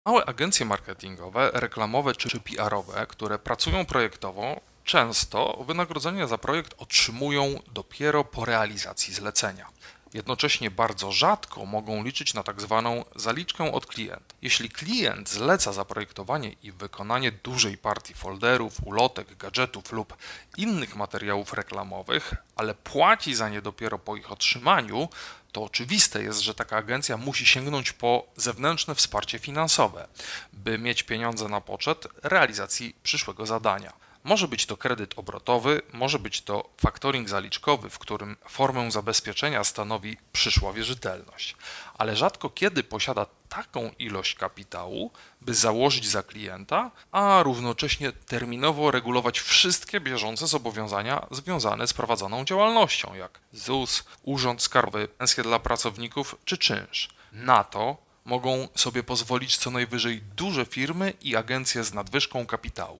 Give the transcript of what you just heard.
Małe agencje marketingowe, reklamowe czy PR-owe, które pracują projektowo, często wynagrodzenie za projekt otrzymują dopiero po realizacji zlecenia. Jednocześnie bardzo rzadko mogą liczyć na tak zwaną zaliczkę od klienta. Jeśli klient zleca zaprojektowanie i wykonanie dużej partii folderów, ulotek, gadżetów lub innych materiałów reklamowych, ale płaci za nie dopiero po ich otrzymaniu, to oczywiste jest, że taka agencja musi sięgnąć po zewnętrzne wsparcie finansowe, by mieć pieniądze na poczet realizacji przyszłego zadania. Może być to kredyt obrotowy, może być to faktoring zaliczkowy, w którym formę zabezpieczenia stanowi przyszła wierzytelność, ale rzadko kiedy posiada taką ilość kapitału, by założyć za klienta, a równocześnie terminowo regulować wszystkie bieżące zobowiązania związane z prowadzoną działalnością, jak ZUS, Urząd Skarbowy, pensje dla pracowników czy czynsz. Na to mogą sobie pozwolić co najwyżej duże firmy i agencje z nadwyżką kapitału.